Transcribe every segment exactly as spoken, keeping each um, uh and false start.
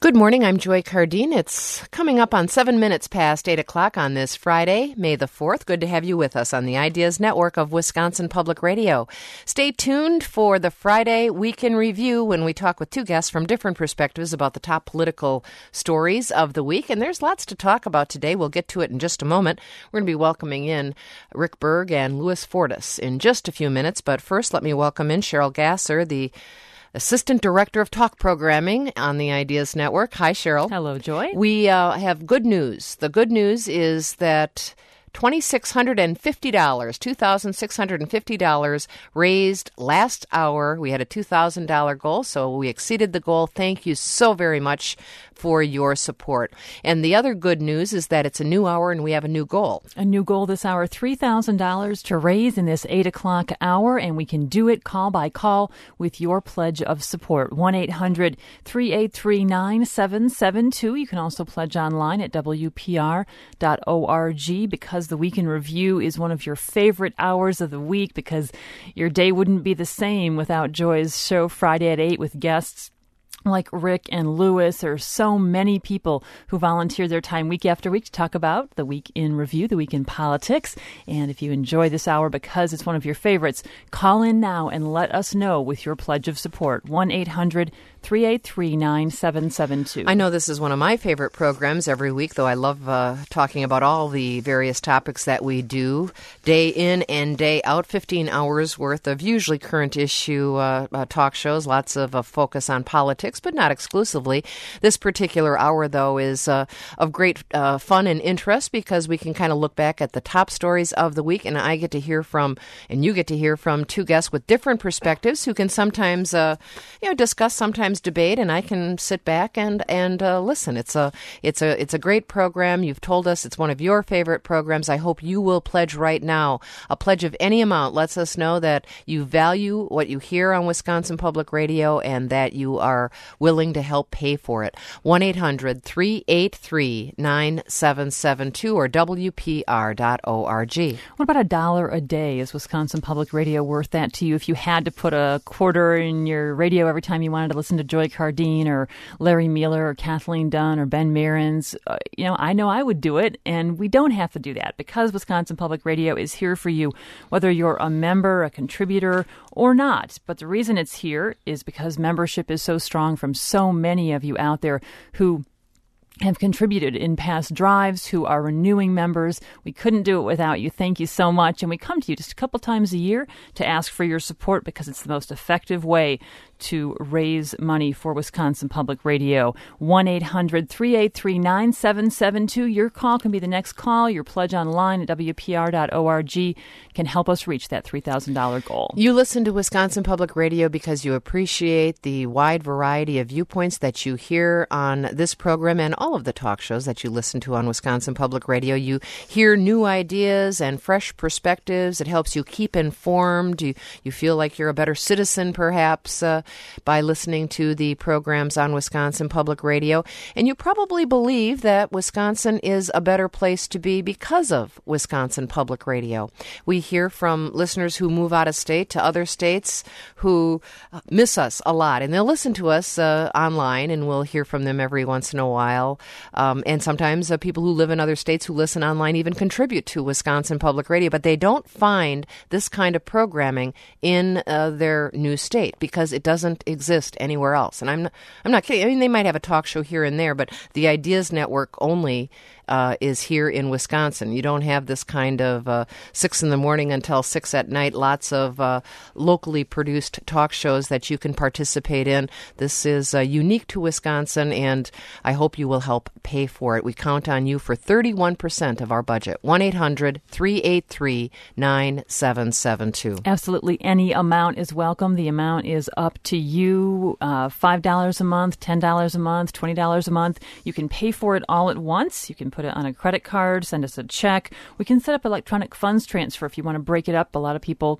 Good morning. I'm Joy Cardine. It's coming up on seven minutes past eight o'clock on this Friday, May the fourth. Good to have you with us on the Ideas Network of Wisconsin Public Radio. Stay tuned for the Friday Week in Review when we talk with two guests from different perspectives about the top political stories of the week. And there's lots to talk about today. We'll get to it in just a moment. We're going to be welcoming in Rick Berg and Louis Fortis in just a few minutes. But first, let me welcome in Cheryl Gasser, the Assistant Director of Talk Programming on the Ideas Network. Hi, Cheryl. Hello, Joy. We uh, have good news. The good news is that two thousand six hundred fifty dollars, two thousand six hundred fifty dollars raised last hour. We had a two thousand dollars goal, so we exceeded the goal. Thank you so very much for your support. And the other good news is that it's a new hour and we have a new goal. A new goal this hour, three thousand dollars to raise in this eight o'clock hour, and we can do it call by call with your pledge of support. one eight hundred three eight three nine seven seven two. You can also pledge online at W P R dot org because the Week in Review is one of your favorite hours of the week, because your day wouldn't be the same without Joy's show Friday at eight with guests like Rick and Louis. There are so many people who volunteer their time week after week to talk about the Week in Review, the Week in Politics. And if you enjoy this hour because it's one of your favorites, call in now and let us know with your pledge of support. one eight hundred three eight three nine seven seven two. I know this is one of my favorite programs every week, though I love uh, talking about all the various topics that we do day in and day out. fifteen hours worth of usually current issue uh, uh, talk shows, lots of uh, focus on politics, but not exclusively. This particular hour, though, is uh, of great uh, fun and interest because we can kind of look back at the top stories of the week, and I get to hear from, and you get to hear from two guests with different perspectives who can sometimes, uh, you know, discuss, sometimes debate, and I can sit back and and uh, listen. It's a it's a it's a great program. You've told us it's one of your favorite programs. I hope you will pledge right now. A pledge of any amount lets us know that you value what you hear on Wisconsin Public Radio and that you are willing to help pay for it. one eight hundred three eight three nine seven seven two or W P R dot org. What about a dollar a day? Is Wisconsin Public Radio worth that to you? If you had to put a quarter in your radio every time you wanted to listen to Joy Cardine or Larry Mueller or Kathleen Dunn or Ben Mehrens, uh, you know, I know I would do it, and we don't have to do that because Wisconsin Public Radio is here for you, whether you're a member, a contributor, or not. But the reason it's here is because membership is so strong from so many of you out there who have contributed in past drives, who are renewing members. We couldn't do it without you. Thank you so much. And we come to you just a couple times a year to ask for your support because it's the most effective way to raise money for Wisconsin Public Radio. one eight hundred three eight three nine seven seven two. Your call can be the next call. Your pledge online at W P R dot org can help us reach that three thousand dollars goal. You listen to Wisconsin Public Radio because you appreciate the wide variety of viewpoints that you hear on this program and all of the talk shows that you listen to on Wisconsin Public Radio. You hear new ideas and fresh perspectives. It helps you keep informed. You, you feel like you're a better citizen, perhaps, uh, by listening to the programs on Wisconsin Public Radio. And you probably believe that Wisconsin is a better place to be because of Wisconsin Public Radio. We hear from listeners who move out of state to other states who miss us a lot. And they'll listen to us uh, online, and we'll hear from them every once in a while. Um, and sometimes uh, people who live in other states who listen online even contribute to Wisconsin Public Radio. But they don't find this kind of programming in uh, their new state because it doesn't exist anywhere else. And I'm not, I'm not kidding. I mean, they might have a talk show here and there, but the Ideas Network only uh, is here in Wisconsin. You don't have this kind of uh, six in the morning until six at night, lots of uh, locally produced talk shows that you can participate in. This is uh, unique to Wisconsin, and I hope you will help pay for it. We count on you for thirty-one percent of our budget. one eight hundred three eight three nine seven seven two. Absolutely. Any amount is welcome. The amount is up to you. Uh, five dollars a month, ten dollars a month, twenty dollars a month. You can pay for it all at once. You can put it on a credit card, send us a check. We can set up electronic funds transfer if you want to break it up. A lot of people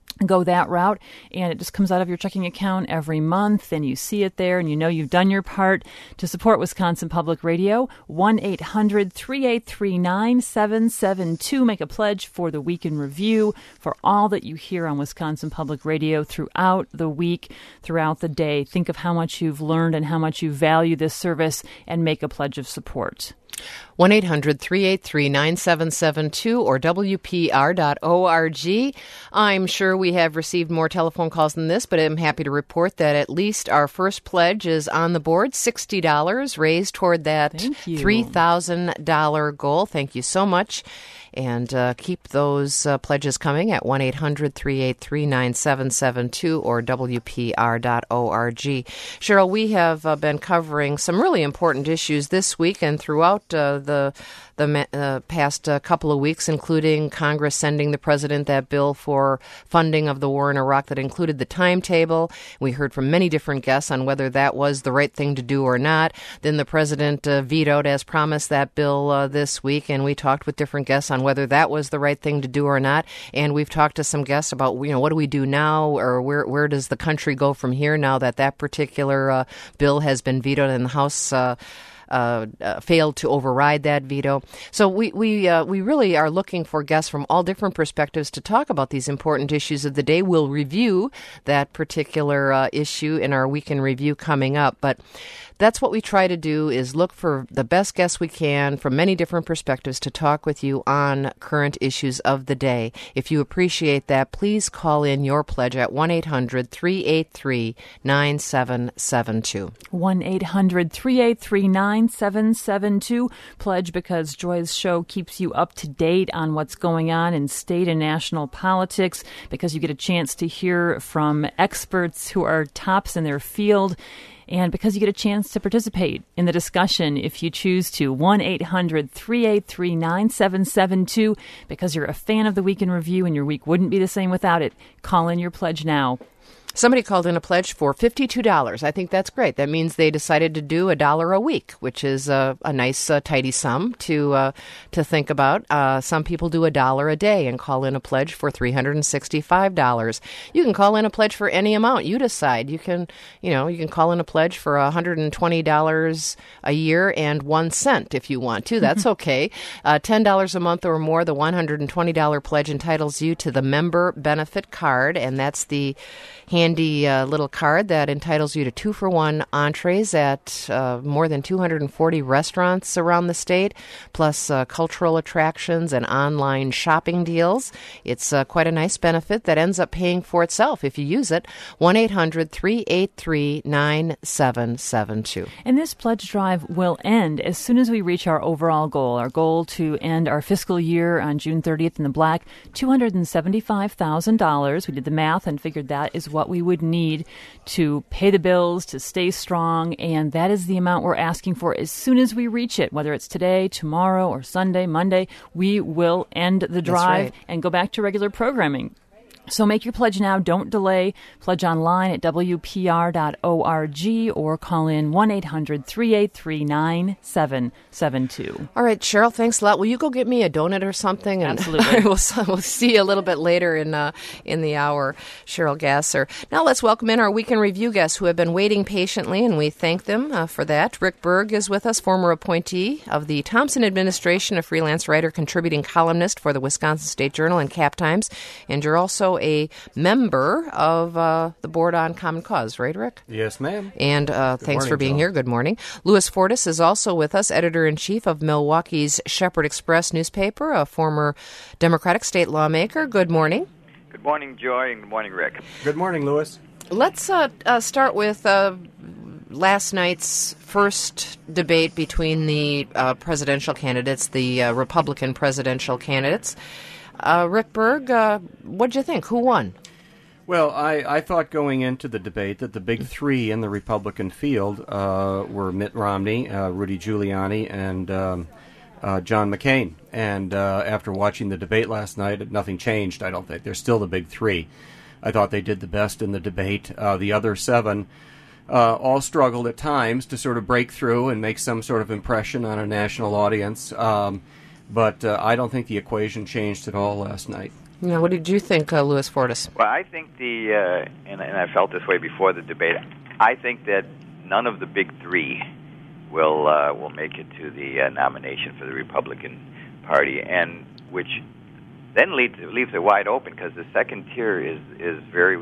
go that route, and it just comes out of your checking account every month, and you see it there, and you know you've done your part to support Wisconsin Public Radio. one eight hundred three eight three nine seven seven two. Make a pledge for the Week in Review, for all that you hear on Wisconsin Public Radio throughout the week, throughout the day. Think of how much you've learned and how much you value this service, and make a pledge of support. one eight hundred three eight three nine seven seven two or W P R dot org. I'm sure we have received more telephone calls than this, but I'm happy to report that at least our first pledge is on the board, sixty dollars raised toward that three thousand dollars goal. Thank you so much. And uh, keep those uh, pledges coming at one eight hundred three eight three nine seven seven two or W P R dot org. Cheryl, we have uh, been covering some really important issues this week and throughout uh, the the uh, past uh, couple of weeks, including Congress sending the president that bill for funding of the war in Iraq that included the timetable. We heard from many different guests on whether that was the right thing to do or not. Then the president uh, vetoed, as promised, that bill uh, this week, and we talked with different guests on whether that was the right thing to do or not. And we've talked to some guests about, you know, what do we do now, or where where does the country go from here now that that particular uh, bill has been vetoed and the House uh, Uh, uh, failed to override that veto. So we we uh, we really are looking for guests from all different perspectives to talk about these important issues of the day. We'll review that particular uh, issue in our Week in Review coming up, but that's what we try to do, is look for the best guests we can from many different perspectives to talk with you on current issues of the day. If you appreciate that, please call in your pledge at one eight hundred three eight three nine seven seven two. one eight hundred three eight three nine seven seven two. Pledge because Joy's show keeps you up to date on what's going on in state and national politics, because you get a chance to hear from experts who are tops in their field, and because you get a chance to participate in the discussion if you choose to. one eight hundred three eight three nine seven seven two. Because you're a fan of the Week in Review and your week wouldn't be the same without it. Call in your pledge now. Somebody called in a pledge for fifty-two dollars. I think that's great. That means they decided to do a dollar a week, which is a, a nice, uh, tidy sum to uh, to think about. Uh, some people do a dollar a day and call in a pledge for three hundred sixty-five dollars. You can call in a pledge for any amount you decide. You can, you know, you can call in a pledge for one hundred twenty dollars a year and one cent if you want to. That's okay. Uh, ten dollars a month or more, the one hundred twenty dollars pledge entitles you to the member benefit card, and that's the handy uh, little card that entitles you to two for one entrees at uh, more than two hundred forty restaurants around the state, plus uh, cultural attractions and online shopping deals. It's uh, quite a nice benefit that ends up paying for itself if you use it. one eight hundred three eight three nine seven seven two. And this pledge drive will end as soon as we reach our overall goal, our goal to end our fiscal year on June thirtieth in the black, two hundred seventy-five thousand dollars. We did the math and figured that is what we would need to pay the bills, to stay strong, and that is the amount we're asking for. As soon as we reach it, whether it's today, tomorrow, or Sunday, Monday, we will end the drive right. and go back to regular programming. So make your pledge now. Don't delay. Pledge online at W P R dot org or call in one eight hundred three eight three nine seven seven two. All right, Cheryl, thanks a lot. Will you go get me a donut or something? And Absolutely. we'll, we'll see you a little bit later in uh, in the hour, Cheryl Gasser. Now let's welcome in our Week in Review guests who have been waiting patiently, and we thank them uh, for that. Rick Berg is with us, former appointee of the Thompson administration, a freelance writer, contributing columnist for the Wisconsin State Journal and Cap Times, and you're also a member of uh, the Board on Common Cause, right, Rick? Yes, ma'am. And uh, thanks morning, for being Joe. here. Good morning. Louis Fortis is also with us, editor-in-chief of Milwaukee's Shepherd Express newspaper, a former Democratic state lawmaker. Good morning. Good morning, Joy, and good morning, Rick. Good morning, Louis. Let's uh, uh, start with uh, last night's first debate between the uh, presidential candidates, the uh, Republican presidential candidates. Uh, Rick Berg, uh, what'd you think? Who won? Well, I, I thought going into the debate that the big three in the Republican field uh, were Mitt Romney, uh, Rudy Giuliani, and um, uh, John McCain. And uh, after watching the debate last night, nothing changed, I don't think. They're still the big three. I thought they did the best in the debate. Uh, the other seven uh, all struggled at times to sort of break through and make some sort of impression on a national audience. Um But uh, I don't think the equation changed at all last night. Yeah, what did you think, uh, Louis Fortis? Well, I think the, uh, and, and I felt this way before the debate, I think that none of the big three will uh, will make it to the uh, nomination for the Republican Party, and which then leaves, leaves it wide open because the second tier is, is very,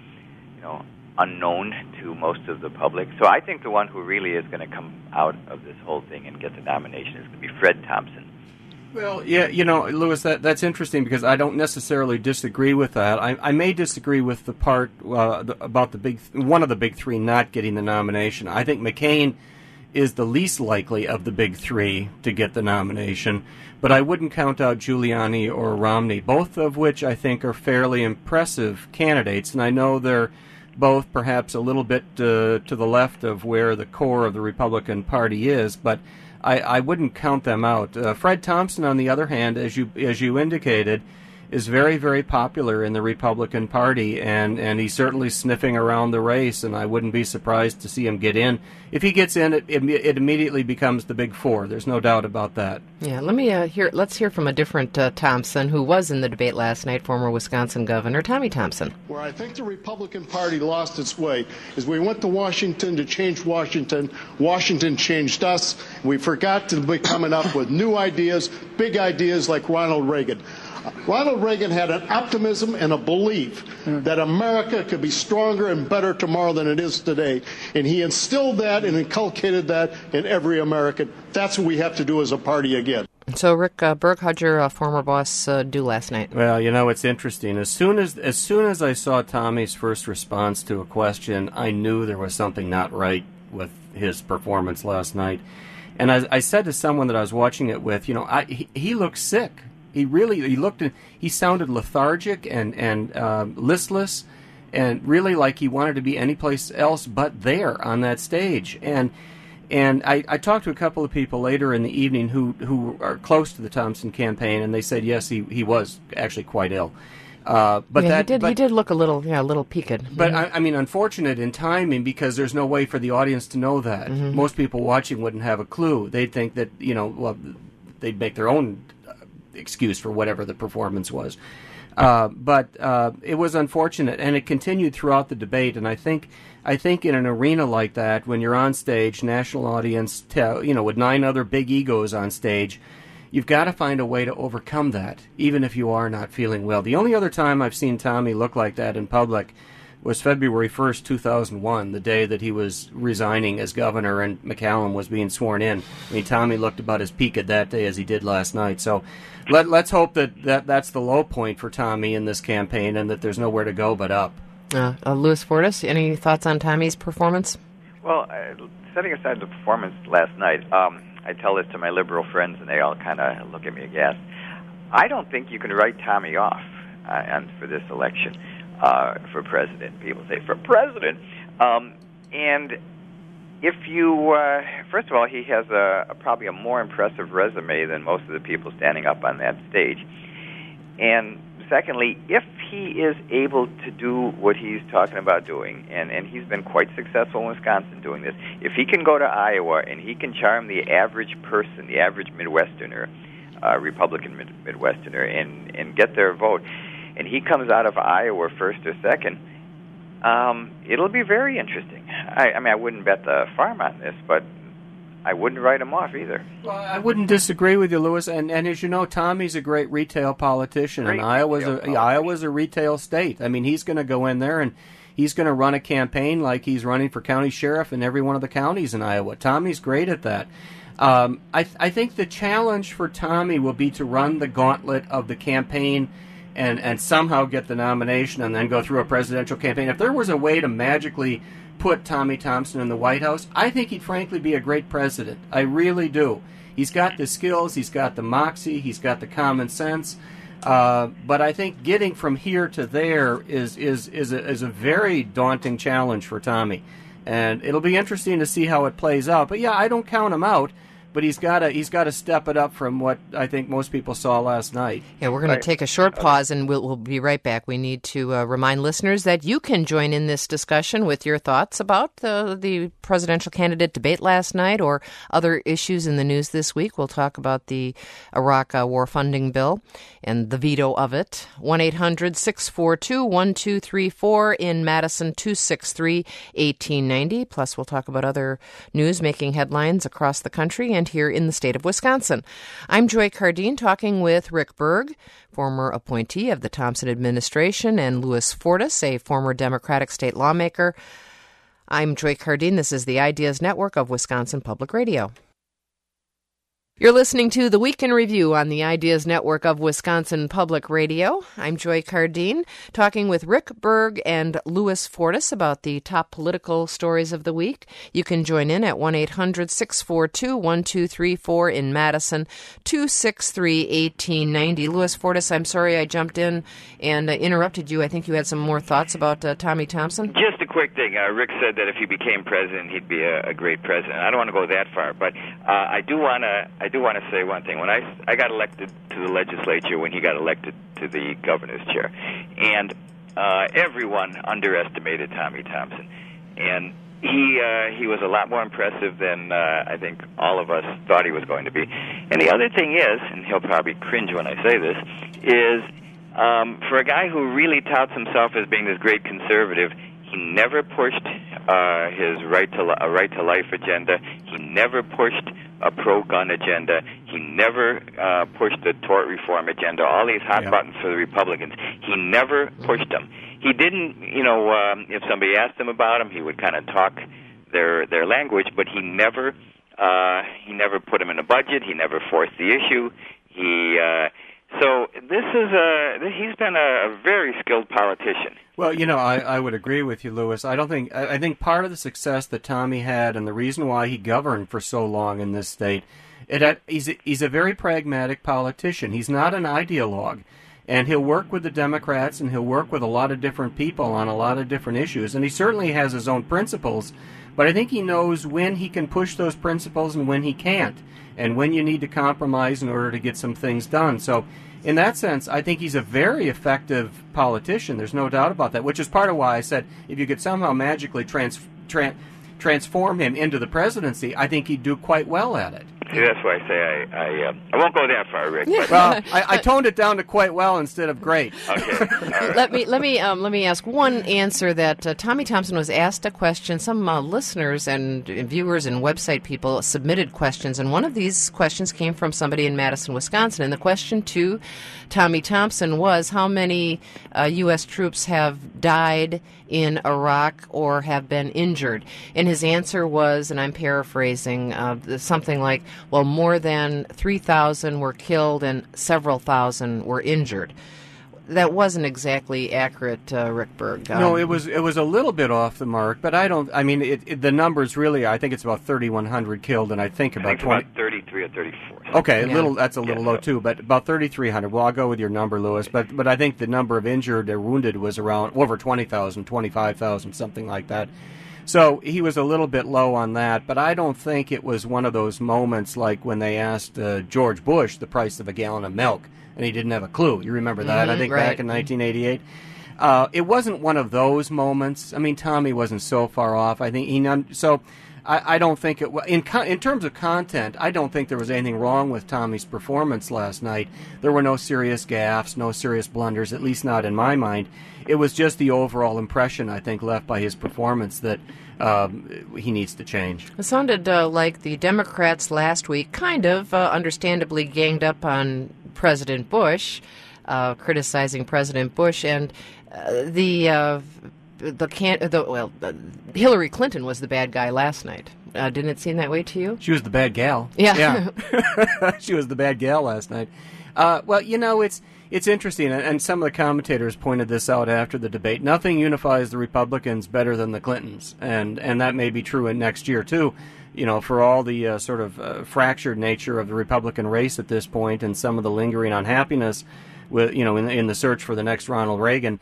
you know, unknown to most of the public. So I think the one who really is going to come out of this whole thing and get the nomination is going to be Fred Thompson. Well, yeah, you know, Louis, that, that's interesting because I don't necessarily disagree with that. I, I may disagree with the part uh, the, about the big one of the big three not getting the nomination. I think McCain is the least likely of the big three to get the nomination, but I wouldn't count out Giuliani or Romney, both of which I think are fairly impressive candidates, and I know they're both perhaps a little bit uh, to the left of where the core of the Republican Party is, but I, I wouldn't count them out. Uh, Fred Thompson, on the other hand, as you as you indicated, is very, very popular in the Republican Party, and, and he's certainly sniffing around the race, and I wouldn't be surprised to see him get in. If he gets in, it, it, it immediately becomes the big four. There's no doubt about that. Yeah, let me uh, hear. Let's hear from a different uh, Thompson who was in the debate last night, former Wisconsin Governor Tommy Thompson. Where I think the Republican Party lost its way is we went to Washington to change Washington. Washington changed us. We forgot to be coming up with new ideas, big ideas like Ronald Reagan. Ronald Reagan had an optimism and a belief that America could be stronger and better tomorrow than it is today. And he instilled that and inculcated that in every American. That's what we have to do as a party again. So, Rick uh, Berg, how'd your uh, former boss uh, do last night? Well, you know, it's interesting. As soon as as soon as I saw Tommy's first response to a question, I knew there was something not right with his performance last night. And I, I said to someone that I was watching it with, you know, I, he, he looked sick. He really, he looked, he sounded lethargic and, and uh, listless and really like he wanted to be anyplace else but there on that stage. And and I, I talked to a couple of people later in the evening who, who are close to the Thompson campaign, and they said, yes, he, he was actually quite ill. Uh, but yeah, that, he did. but, he did look a little, yeah, a little peaked. But mm-hmm. I, I mean, unfortunate in timing because there's no way for the audience to know that. Mm-hmm. Most people watching wouldn't have a clue. They'd think that, you know, well, they'd make their own excuse for whatever the performance was. Uh, but uh, it was unfortunate, and it continued throughout the debate. And I think, I think in an arena like that, when you're on stage, national audience, tell, you know, with nine other big egos on stage, you've got to find a way to overcome that, even if you are not feeling well. The only other time I've seen Tommy look like that in public was February first, two thousand one, the day that he was resigning as governor and McCallum was being sworn in. I mean, Tommy looked about as peaked that day as he did last night. So let, let's hope that, that that's the low point for Tommy in this campaign and that there's nowhere to go but up. Uh, uh, Louis Fortis, any thoughts on Tommy's performance? Well, uh, setting aside the performance last night, um, I tell this to my liberal friends, and they all kind of look at me aghast. I don't think you can write Tommy off uh, and for this election. Uh, for president. People say, for president. Um, and if you, uh, first of all, he has a, a probably a more impressive resume than most of the people standing up on that stage. And secondly, if he is able to do what he's talking about doing, and, and he's been quite successful in Wisconsin doing this, if he can go to Iowa and he can charm the average person, the average Midwesterner, uh, Republican Mid- Midwesterner, and, and get their vote, and he comes out of Iowa first or second, um, it'll be very interesting. I, I mean, I wouldn't bet the farm on this, but I wouldn't write him off either. Well, I wouldn't disagree with you, Louis. And, and as you know, Tommy's a great retail politician, Great and Iowa's a, politician. Iowa's a retail state. I mean, he's going to go in there and he's going to run a campaign like he's running for county sheriff in every one of the counties in Iowa. Tommy's great at that. Um, I, th- I think the challenge for Tommy will be to run the gauntlet of the campaign and, and somehow get the nomination and then go through a presidential campaign. If there was a way to magically put Tommy Thompson in the White House, I think he'd frankly be a great president. I really do. He's got the skills, he's got the moxie, he's got the common sense. Uh, but I think getting from here to there is is is a, is a very daunting challenge for Tommy. And it'll be interesting to see how it plays out. But yeah, I don't count him out. but he's got to he's got to step it up from what I think most people saw last night. Yeah, we're going Right. to take a short pause, and we'll, we'll be right back. We need to uh, remind listeners that you can join in this discussion with your thoughts about uh, the presidential candidate debate last night or other issues in the news this week. We'll talk about the Iraq uh, war funding bill and the veto of it. one eight hundred six four two one two three four in Madison, two six three one eight nine zero. Plus, we'll talk about other news making headlines across the country and here in the state of Wisconsin. I'm Joy Cardine, talking with Rick Berg, former appointee of the Thompson administration, and Louis Fortis, a former Democratic state lawmaker. I'm Joy Cardine. This is the Ideas Network of Wisconsin Public Radio. You're listening to The Week in Review on the Ideas Network of Wisconsin Public Radio. I'm Joy Cardine, talking with Rick Berg and Louis Fortis about the top political stories of the week. You can join in at one eight hundred six four two one two three four in Madison, two six three one eight nine zero. Louis Fortis, I'm sorry I jumped in and uh, interrupted you. I think you had some more thoughts about uh, Tommy Thompson. Just a quick thing. Uh, Rick said that if he became president, he'd be a, a great president. I don't want to go that far, but uh, I do want to. I do want to say one thing. When I I got elected to the legislature, when he got elected to the governor's chair, and uh, everyone underestimated Tommy Thompson, and he uh, he was a lot more impressive than uh, I think all of us thought he was going to be. And the other thing is, and he'll probably cringe when I say this, is um, for a guy who really touts himself as being this great conservative, he never pushed uh, his right to li- a right to life agenda. He never pushed a pro-gun agenda. He never uh, pushed the tort reform agenda. All these hot Yeah. buttons for the Republicans. He never pushed them. He didn't, you know, um, if somebody asked him about them, he would kind of talk their their language, but he never uh, he never put them in a budget. He never forced the issue. He uh, so this is a he's been a, a very skilled politician. Well, you know, I, I would agree with you, Louis. I don't think I, I think part of the success that Tommy had, and the reason why he governed for so long in this state, it had, he's a, he's a very pragmatic politician. He's not an ideologue, and he'll work with the Democrats, and he'll work with a lot of different people on a lot of different issues, and he certainly has his own principles. But I think he knows when he can push those principles and when he can't, and when you need to compromise in order to get some things done. So, in that sense, I think he's a very effective politician. There's no doubt about that, which is part of why I said if you could somehow magically trans, tran, transform him into the presidency, I think he'd do quite well at it. See, that's why I say I I, uh, I won't go that far, Rick. But, Well, I, I toned it down to quite well instead of great. okay. All right. Let me let me um, let me ask one answer that uh, Tommy Thompson was asked a question. Some uh, listeners and, and viewers and website people submitted questions, and one of these questions came from somebody in Madison, Wisconsin. And the question to Tommy Thompson was, how many uh, U S troops have died in Iraq or have been injured? And his answer was, and I'm paraphrasing, uh, something like, well, more than three thousand were killed and several thousand were injured. That wasn't exactly accurate, uh, Rick Berg. Um, No, it was it was a little bit off the mark, but I don't. I mean, it, it, the numbers really. I think it's about thirty-one hundred killed, and I think I about think twenty. about thirty-three or thirty-four. Okay, a Yeah. little. That's a little Yeah, low so- too, but about thirty-three hundred. Well, I'll go with your number, Louis. But but I think the number of injured or wounded was around over twenty thousand, twenty-five thousand, something like that. So he was a little bit low on that, but I don't think it was one of those moments like when they asked uh, George Bush the price of a gallon of milk, and he didn't have a clue. You remember that? Mhm, I think right. back in nineteen eighty-eight. Uh, it wasn't one of those moments. I mean, Tommy wasn't so far off. I think he none, so. I, I don't think it was in con- in terms of content. I don't think there was anything wrong with Tommy's performance last night. There were no serious gaffes, no serious blunders, at least not in my mind. It was just the overall impression I think left by his performance that um, he needs to change. It sounded uh, like the Democrats last week kind of uh, understandably ganged up on President Bush, uh, criticizing President Bush, and uh, the uh, the can the well uh, Hillary Clinton was the bad guy last night. Uh, didn't it seem that way to you? She was the bad gal. Yeah. Yeah. She was the bad gal last night. Uh, well, you know, it's it's interesting, and, and some of the commentators pointed this out after the debate. Nothing unifies the Republicans better than the Clintons, and, and that may be true in next year, too. You know, for all the uh, sort of uh, fractured nature of the Republican race at this point and some of the lingering unhappiness with, you know, in, in the search for the next Ronald Reagan,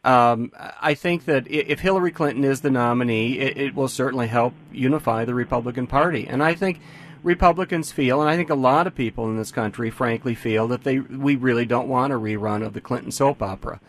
Um, I think that if Hillary Clinton is the nominee, it, it will certainly help unify the Republican Party. And I think Republicans feel, and I think a lot of people in this country, frankly, feel that they we really don't want a rerun of the Clinton soap opera.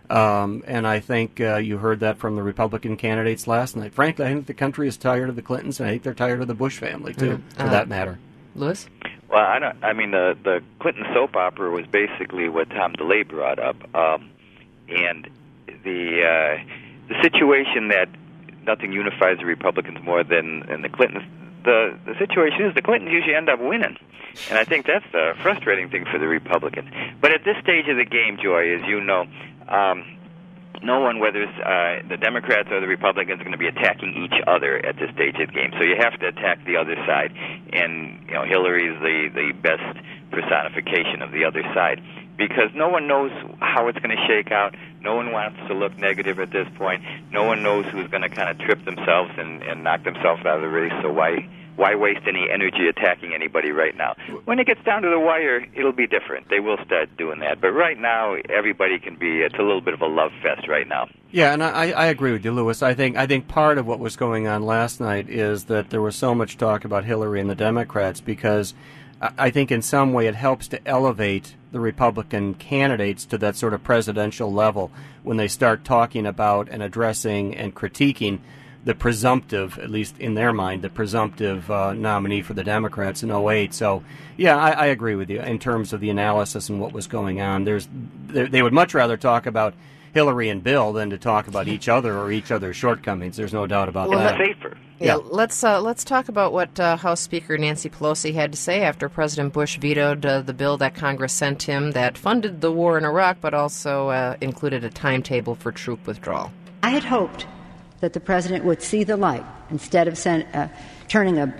Um, and I think uh, you heard that from the Republican candidates last night. Frankly, I think the country is tired of the Clintons, and I think they're tired of the Bush family, too, mm. for uh, that matter. Lewis? Well, I, don't, I mean, the, the Clinton soap opera was basically what Tom DeLay brought up. Um, and the uh, the situation that nothing unifies the Republicans more than, than the Clintons, the, the situation is the Clintons usually end up winning. And I think that's the frustrating thing for the Republicans. But at this stage of the game, Joy, as you know, um, no one, whether it's uh, the Democrats or the Republicans, are going to be attacking each other at this stage of the game. So you have to attack the other side. And, you know, Hillary is the, the best personification of the other side, because no one knows how it's going to shake out. No one wants to look negative at this point. No one knows who's going to kind of trip themselves and, and knock themselves out of the race. So why why waste any energy attacking anybody right now? When it gets down to the wire, it'll be different. They will start doing that. But right now, everybody can be, it's a little bit of a love fest right now. Yeah, and I, I agree with you, Lewis. I think I think part of what was going on last night is that there was so much talk about Hillary and the Democrats, because I think in some way it helps to elevate the Republican candidates to that sort of presidential level when they start talking about and addressing and critiquing the presumptive, at least in their mind, the presumptive uh, nominee for the Democrats in oh eight. So, yeah, I, I agree with you in terms of the analysis and what was going on. There's, they, they would much rather talk about Hillary and Bill than to talk about each other or each other's shortcomings. There's no doubt about well, that. Safer. Yeah, yeah. let's uh, let's talk about what uh, House Speaker Nancy Pelosi had to say after President Bush vetoed uh, the bill that Congress sent him that funded the war in Iraq, but also uh, included a timetable for troop withdrawal. I had hoped that the president would see the light instead of send, uh, turning a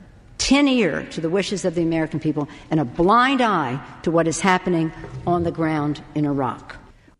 tin ear to the wishes of the American people and a blind eye to what is happening on the ground in Iraq.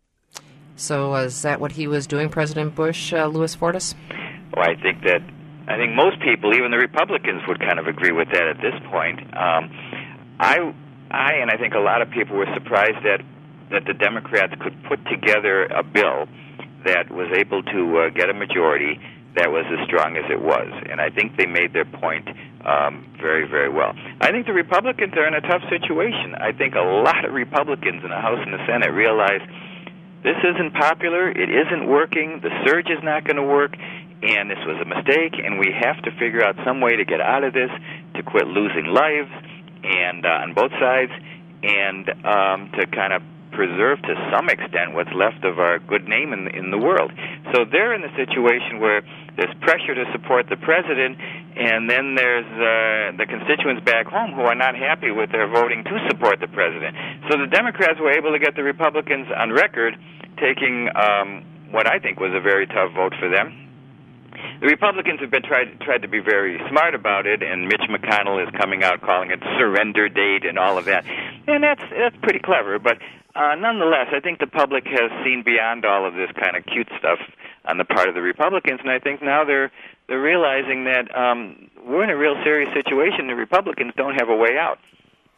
So uh, is that what he was doing, President Bush, uh, Louis Fortis? Well, I think that I think most people, even the Republicans, would kind of agree with that at this point. Um, I, I, and I think a lot of people were surprised that that the Democrats could put together a bill that was able to uh, get a majority that was as strong as it was. And I think they made their point um, very, very well. I think the Republicans are in a tough situation. I think a lot of Republicans in the House and the Senate realize this isn't popular, it isn't working, the surge is not going to work, and this was a mistake, and we have to figure out some way to get out of this, to quit losing lives and uh, on both sides, and um, to kind of preserve to some extent what's left of our good name in, in the world. So they're in the situation where there's pressure to support the president, and then there's uh, the constituents back home who are not happy with their voting to support the president. So the Democrats were able to get the Republicans on record taking um, what I think was a very tough vote for them. The Republicans have been tried tried to be very smart about it, and Mitch McConnell is coming out calling it surrender date and all of that, and that's that's pretty clever. But uh, nonetheless, I think the public has seen beyond all of this kind of cute stuff on the part of the Republicans, and I think now they're they're realizing that um, we're in a real serious situation. The Republicans don't have a way out.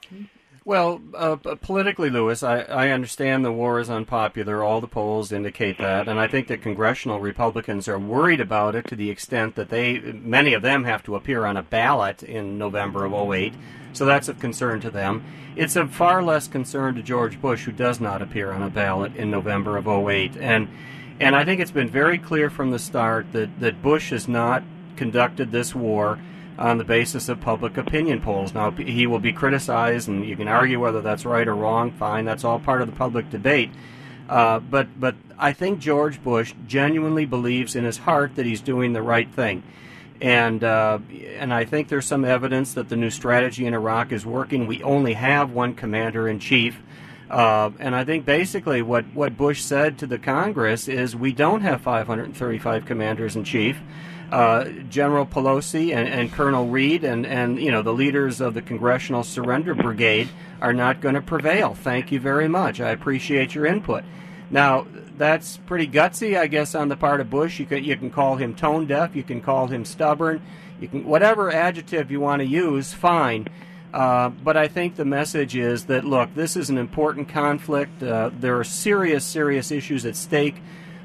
Well, uh, politically, Lewis, I, I understand the war is unpopular. All the polls indicate that, and I think that congressional Republicans are worried about it to the extent that they, many of them, have to appear on a ballot in November of oh eight. So that's of concern to them. It's of far less concern to George Bush, who does not appear on a ballot in November of oh eight. And and I think it's been very clear from the start that, that Bush has not conducted this war on the basis of public opinion polls. Now, he will be criticized, and you can argue whether that's right or wrong. Fine, that's all part of the public debate. Uh, but but I think George Bush genuinely believes in his heart that he's doing the right thing. And uh, and I think there's some evidence that the new strategy in Iraq is working. We only have one commander-in-chief. Uh, and I think basically what, what Bush said to the Congress is we don't have five hundred thirty-five commanders-in-chief. Uh, General Pelosi and, and Colonel Reed and, and you know the leaders of the Congressional Surrender Brigade are not going to prevail. Thank you very much. I appreciate your input. Now, that's pretty gutsy, I guess, on the part of Bush. You can you can call him tone deaf. You can call him stubborn. You can whatever adjective you want to use. Fine. Uh, but I think the message is that, look, this is an important conflict. Uh, there are serious, serious issues at stake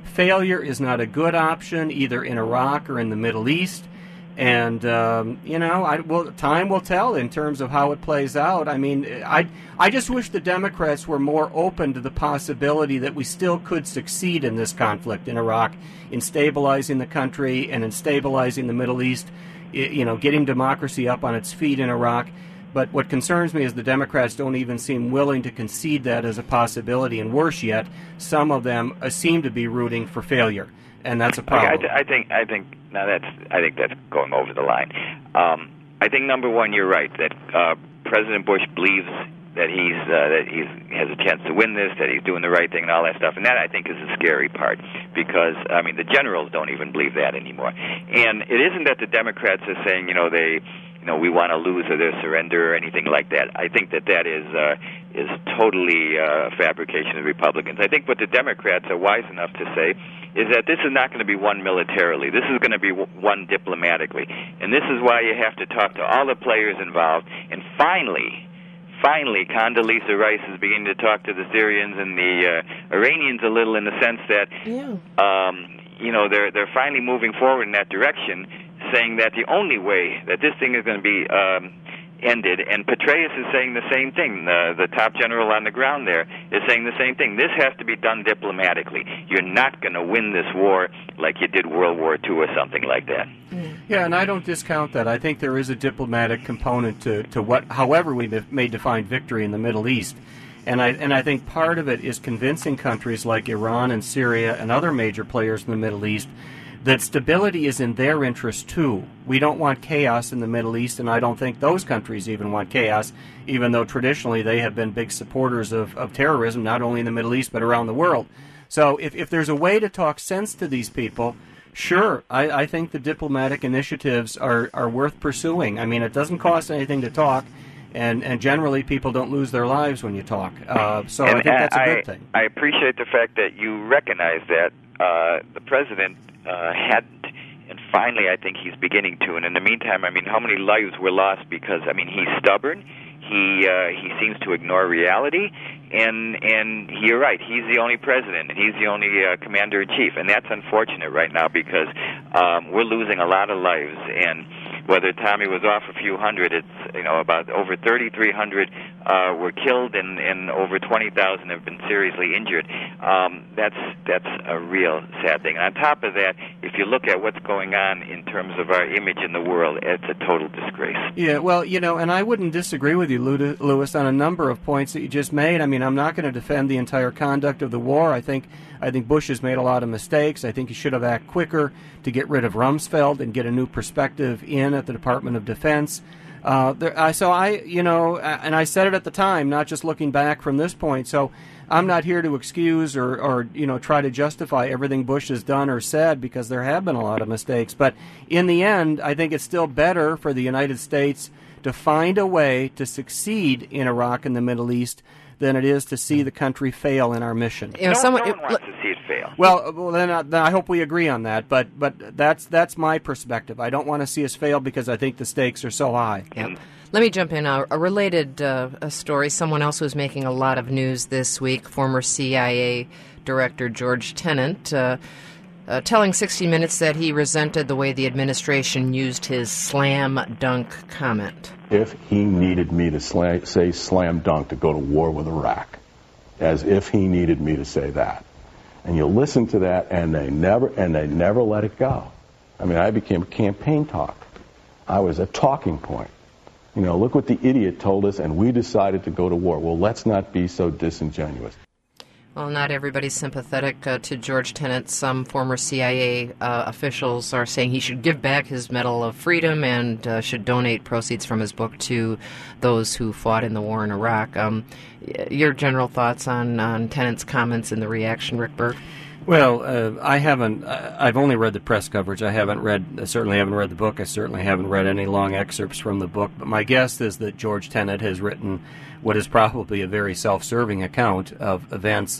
failure is not a good option either in Iraq or in the Middle East. And, um, you know, I, well, time will tell in terms of how it plays out. I mean, I, I just wish the Democrats were more open to the possibility that we still could succeed in this conflict in Iraq, in stabilizing the country and in stabilizing the Middle East, you know, getting democracy up on its feet in Iraq. But what concerns me is the Democrats don't even seem willing to concede that as a possibility. And worse yet, some of them uh, seem to be rooting for failure. And that's a problem. Okay, I, th- I think I think now that's I think that's going over the line. Um, I think number one, you're right that uh, President Bush believes that he's uh, that he's has a chance to win this, that he's doing the right thing, and all that stuff. And that I think is the scary part because I mean the generals don't even believe that anymore. And it isn't that the Democrats are saying you know they. You know, we want to lose or their surrender or anything like that. I think that that is uh, is totally uh, a fabrication of Republicans. I think what the Democrats are wise enough to say is that this is not going to be won militarily. This is going to be won diplomatically. And this is why you have to talk to all the players involved. And finally, finally, Condoleezza Rice is beginning to talk to the Syrians and the uh, Iranians a little in the sense that, yeah. um, you know, they're they're finally moving forward in that direction, saying that the only way that this thing is going to be um, ended, and Petraeus is saying the same thing, the, the top general on the ground there is saying the same thing, this has to be done diplomatically. You're not going to win this war like you did World War Two or something like that. Yeah, and I don't discount that. I think there is a diplomatic component to, to what, however we may define victory in the Middle East. And I and I think part of it is convincing countries like Iran and Syria and other major players in the Middle East that stability is in their interest, too. We don't want chaos in the Middle East, and I don't think those countries even want chaos, even though traditionally they have been big supporters of, of terrorism, not only in the Middle East, but around the world. So if, if there's a way to talk sense to these people, sure, I, I think the diplomatic initiatives are, are worth pursuing. I mean, it doesn't cost anything to talk, and, and generally people don't lose their lives when you talk. Uh, so and I think that's a good I, thing. I appreciate the fact that you recognize that uh, the president Uh, hadn't, and finally I think he's beginning to. And in the meantime, I mean, how many lives were lost because, I mean, he's stubborn, he uh, he seems to ignore reality, and and you're right, he's the only president, and he's the only uh, commander-in-chief, and that's unfortunate right now because um, we're losing a lot of lives, and whether Tommy was off a few hundred, it's, you know, about over thirty-three hundred uh, were killed and, and over twenty thousand have been seriously injured. Um, that's that's a real sad thing. And on top of that, if you look at what's going on in terms of our image in the world, it's a total disgrace. Yeah, well, you know, and I wouldn't disagree with you, Louis, on a number of points that you just made. I mean, I'm not going to defend the entire conduct of the war. I think I think Bush has made a lot of mistakes. I think he should have acted quicker to get rid of Rumsfeld and get a new perspective in at the Department of Defense. Uh, there, I, so I, you know, and I said it at the time, not just looking back from this point. So I'm not here to excuse or, or, you know, try to justify everything Bush has done or said because there have been a lot of mistakes. But in the end, I think it's still better for the United States to find a way to succeed in Iraq and the Middle East than it is to see the country fail in our mission. You know, no, someone, no one it, wants to see it fail. Well, well then, I, then I hope we agree on that. But but that's that's my perspective. I don't want to see us fail because I think the stakes are so high. Yep. Let me jump in. A, a related uh, a story, someone else who's making a lot of news this week, former C I A Director George Tenet, uh, uh, telling sixty minutes that he resented the way the administration used his slam dunk comment. If he needed me to slam, say slam dunk to go to war with Iraq, as if he needed me to say that. And you listen to that, and they never and they never let it go. I mean, I became a campaign talk. I was a talking point. You know, look what the idiot told us, and we decided to go to war. Well, let's not be so disingenuous. Well, not everybody's sympathetic uh, to George Tenet. Some former C I A uh, officials are saying he should give back his Medal of Freedom and uh, should donate proceeds from his book to those who fought in the war in Iraq. Um, your general thoughts on, on Tenet's comments and the reaction, Rick Berg? Well, uh, I haven't. Uh, I've only read the press coverage. I haven't read. I certainly haven't read the book. I certainly haven't read any long excerpts from the book. But my guess is that George Tenet has written what is probably a very self-serving account of events.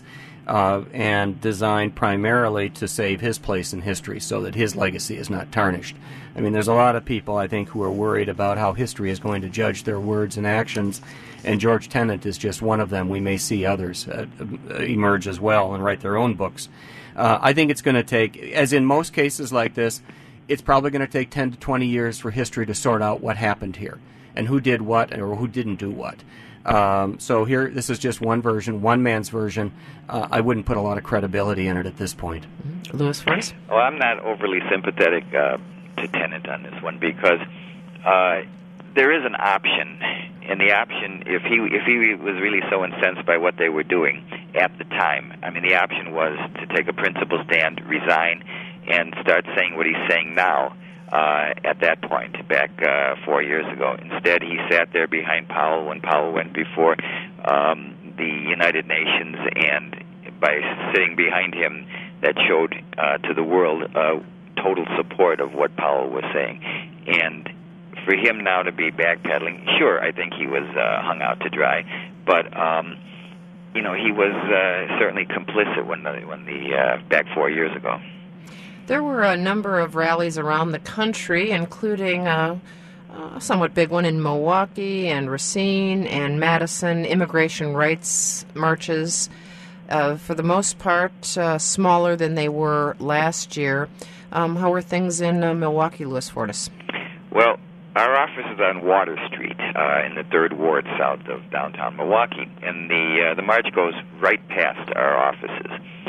uh, and designed primarily to save his place in history so that his legacy is not tarnished. I mean, there's a lot of people, I think, who are worried about how history is going to judge their words and actions, and George Tenet is just one of them. We may see others uh, emerge as well and write their own books. Uh, I think it's going to take, as in most cases like this, it's probably going to take ten to twenty years for history to sort out what happened here and who did what or who didn't do what. Um, so here, this is just one version, one man's version. Uh, I wouldn't put a lot of credibility in it at this point. Mm-hmm. Louis Force? Well, I'm not overly sympathetic uh, to Tenet on this one because uh, there is an option, and the option, if he if he was really so incensed by what they were doing at the time, I mean, the option was to take a principled stand, resign, and start saying what he's saying now. Uh, at that point, back uh, four years ago. Instead, he sat there behind Powell when Powell went before um, the United Nations, and by sitting behind him, that showed uh, to the world uh, total support of what Powell was saying. And for him now to be backpedaling, sure, I think he was uh, hung out to dry, but um, you know, he was uh, certainly complicit when the when the uh, back four years ago. There were a number of rallies around the country, including a, a somewhat big one in Milwaukee and Racine and Madison, immigration rights marches, uh, for the most part uh, smaller than they were last year. Um, how were things in uh, Milwaukee, Louis Fortis? Well, our office is on Water Street uh, in the third Ward south of downtown Milwaukee, and the uh, the march goes right past our offices.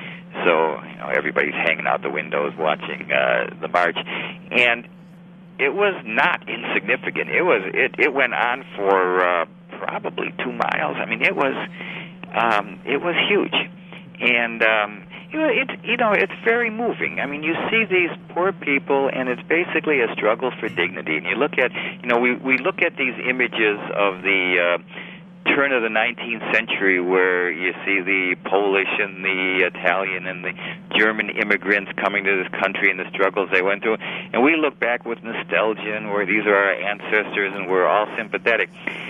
So, you know, everybody's hanging out the windows watching uh, the march, and it was not insignificant. It was it, it went on for uh, probably two miles. I mean, it was um, it was huge, and um, you know, it you know it's very moving. I mean, you see these poor people, and it's basically a struggle for dignity. And you look at you know we we look at these images of the uh, turn of the nineteenth century, where you see the Polish and the Italian and the German immigrants coming to this country and the struggles they went through, and we look back with nostalgia and where these are our ancestors and we're all sympathetic.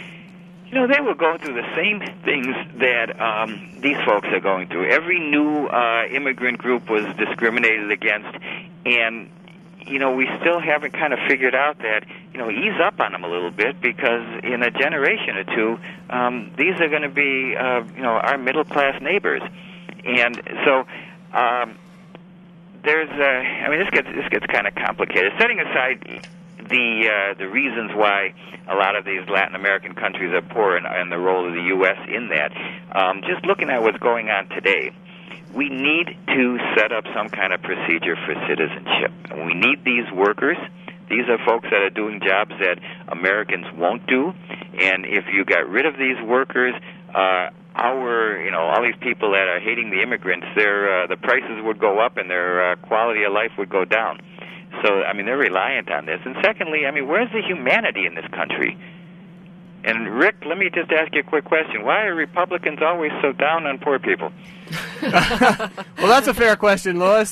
You know, they were going through the same things that um, these folks are going through. Every new uh, immigrant group was discriminated against, and you know, we still haven't kind of figured out that, you know, ease up on them a little bit, because in a generation or two, um, these are going to be, uh, you know, our middle-class neighbors. And so um, there's, uh, I mean, this gets this gets kind of complicated. Setting aside the uh, the reasons why a lot of these Latin American countries are poor and, and the role of the U S in that, um, just looking at what's going on today, we need to set up some kind of procedure for citizenship. And we need these workers. These are folks that are doing jobs that Americans won't do. And if you got rid of these workers, uh, our, you know, all these people that are hating the immigrants, their uh, the prices would go up and their uh, quality of life would go down. So, I mean, they're reliant on this. And secondly, I mean, where's the humanity in this country? And, Rick, let me just ask you a quick question. Why are Republicans always so down on poor people? Well, that's a fair question, Louis.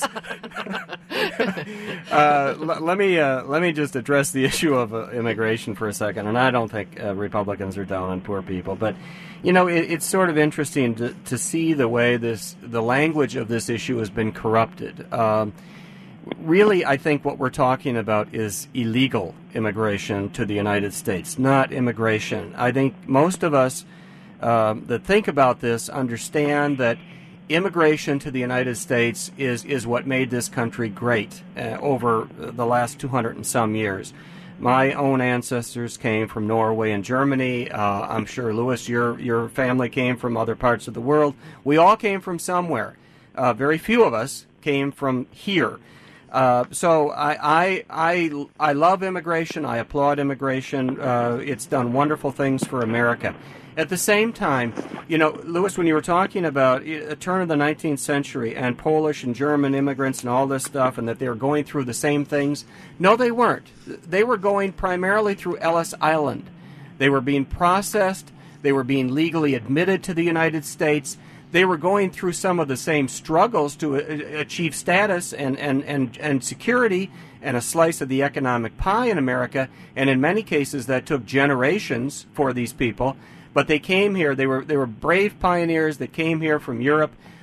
uh, l- let me uh, let me just address the issue of uh, immigration for a second. And I don't think uh, Republicans are down on poor people, but you know, it, it's sort of interesting to, to see the way this the language of this issue has been corrupted. Um, really, I think what we're talking about is illegal immigration to the United States, not immigration. I think most of us um, that think about this understand that immigration to the United States is, is what made this country great uh, over the last two hundred and some years. My own ancestors came from Norway and Germany. Uh, I'm sure, Louis, your your family came from other parts of the world. We all came from somewhere. Uh, very few of us came from here. Uh, so I, I I I love immigration. I applaud immigration. Uh, it's done wonderful things for America. At the same time, you know, Louis, when you were talking about a turn of the nineteenth century and Polish and German immigrants and all this stuff, and that they were going through the same things, no, they weren't. They were going primarily through Ellis Island. They were being processed. They were being legally admitted to the United States. They were going through some of the same struggles to a- achieve status and, and, and, and security and a slice of the economic pie in America, and in many cases that took generations for these people. But they came here. They were they were brave pioneers that came here from Europe.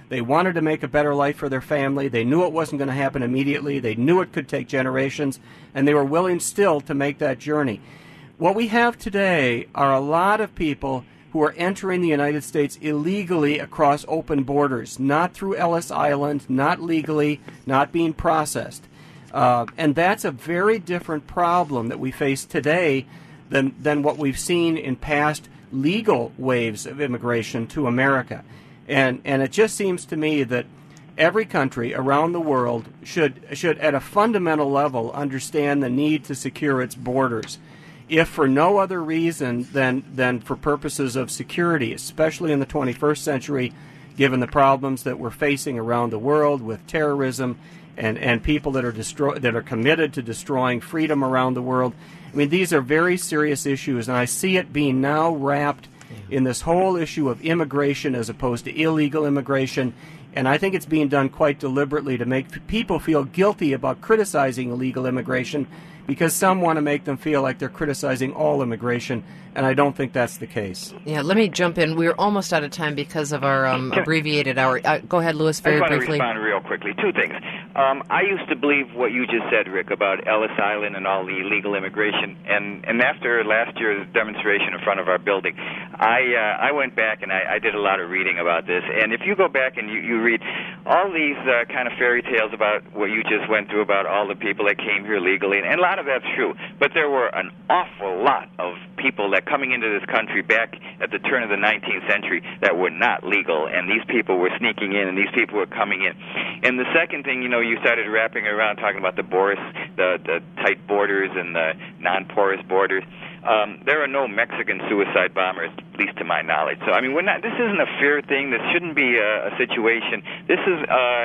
They wanted to make a better life for their family. They knew it wasn't going to happen immediately. They knew it could take generations, and they were willing still to make that journey. What we have today are a lot of people who are entering the United States illegally across open borders, not through Ellis Island, not legally, not being processed. Uh, and that's a very different problem that we face today than, than what we've seen in past legal waves of immigration to America. And and it just seems to me that every country around the world should should at a fundamental level understand the need to secure its borders, if for no other reason than than for purposes of security, especially in the twenty-first century, given the problems that we're facing around the world with terrorism and, and people that are destroy that are committed to destroying freedom around the world. I mean, these are very serious issues, and I see it being now wrapped in this whole issue of immigration as opposed to illegal immigration. And I think it's being done quite deliberately to make people feel guilty about criticizing illegal immigration, because some want to make them feel like they're criticizing all immigration, and I don't think that's the case. Yeah, let me jump in. We're almost out of time because of our um, abbreviated hour. Uh, go ahead, Louis, very briefly. I just briefly. want to respond real quickly. Two things. Um, I used to believe what you just said, Rick, about Ellis Island and all the illegal immigration, and, and after last year's demonstration in front of our building, I uh, I went back and I, I did a lot of reading about this, and if you go back and you, you read all these uh, kind of fairy tales about what you just went through about all the people that came here legally, and, and a lot of that's true, but there were an awful lot of people that coming into this country back at the turn of the nineteenth century that were not legal, and these people were sneaking in, and these people were coming in. And the second thing, you know, you started wrapping around talking about the Boris, the, the tight borders and the non-porous borders. Um, there are no Mexican suicide bombers, at least to my knowledge. So, I mean, we're not. This isn't a fear thing. This shouldn't be a, a situation. This is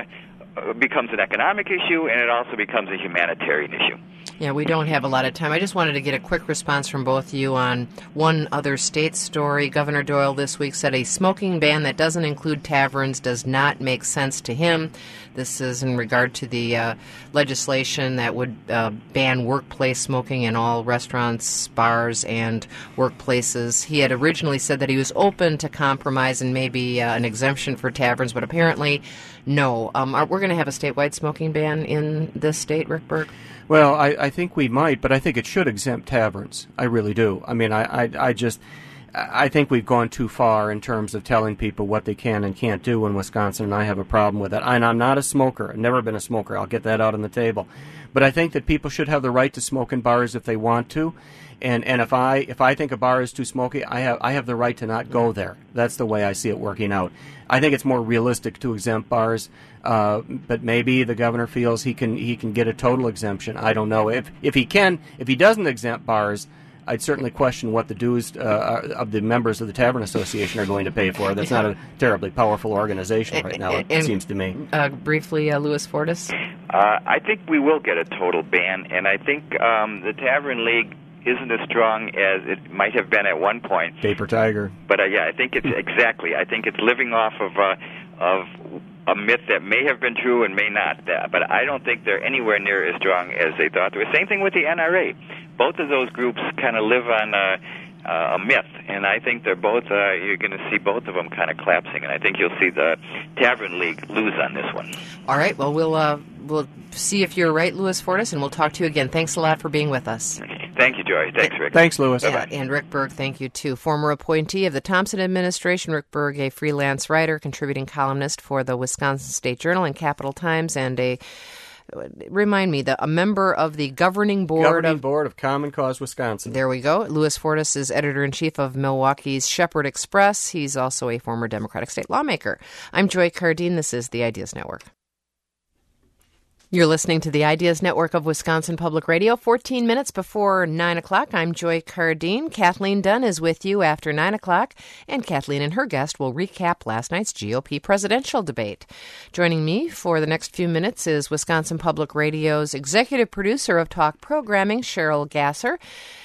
uh, becomes an economic issue, and it also becomes a humanitarian issue. Yeah, we don't have a lot of time. I just wanted to get a quick response from both of you on one other state story. Governor Doyle this week said a smoking ban that doesn't include taverns does not make sense to him. This is in regard to the uh, legislation that would uh, ban workplace smoking in all restaurants, bars, and workplaces. He had originally said that he was open to compromise and maybe uh, an exemption for taverns, but apparently no. Um, are, we're going to have a statewide smoking ban in this state, Rick Berg? Well, I, I think we might, but I think it should exempt taverns. I really do. I mean, I, I, I just, I think we've gone too far in terms of telling people what they can and can't do in Wisconsin, and I have a problem with it. And I'm not a smoker. I've never been a smoker. I'll get that out on the table. But I think that people should have the right to smoke in bars if they want to. And and if I if I think a bar is too smoky, I have I have the right to not go there. That's the way I see it working out. I think it's more realistic to exempt bars, uh, but maybe the governor feels he can he can get a total exemption. I don't know. If if he can, if he doesn't exempt bars, I'd certainly question what the dues uh, of the members of the Tavern Association are going to pay for. That's not a terribly powerful organization right now, it and, seems to me. Uh, briefly, uh, Louis Fortis? Uh, I think we will get a total ban, and I think um, the Tavern League isn't as strong as it might have been at one point. Paper tiger. But uh, yeah, I think it's exactly. I think it's living off of uh, of a myth that may have been true and may not. But I don't think they're anywhere near as strong as they thought they were. Same thing with the N R A. Both of those groups kind of live on uh, uh, a myth, and I think they're both. Uh, you're going to see both of them kind of collapsing, and I think you'll see the Tavern League lose on this one. All right. Well, we'll uh, we'll see if you're right, Louis Fortis, and we'll talk to you again. Thanks a lot for being with us. Okay. Thank you, Joy. Thanks, Rick. Thanks, Louis. Yeah, and Rick Berg, thank you, too. Former appointee of the Thompson administration, Rick Berg, a freelance writer, contributing columnist for the Wisconsin State Journal and Capital Times, and a, remind me, the, a member of the governing board governing of... board of Common Cause Wisconsin. There we go. Louis Fortis is editor-in-chief of Milwaukee's Shepherd Express. He's also a former Democratic state lawmaker. I'm Joy Cardine. This is the Ideas Network. You're listening to the Ideas Network of Wisconsin Public Radio. fourteen minutes before nine o'clock, I'm Joy Cardine. Kathleen Dunn is with you after nine o'clock, and Kathleen and her guest will recap last night's G O P presidential debate. Joining me for the next few minutes is Wisconsin Public Radio's executive producer of talk programming, Cheryl Gasser.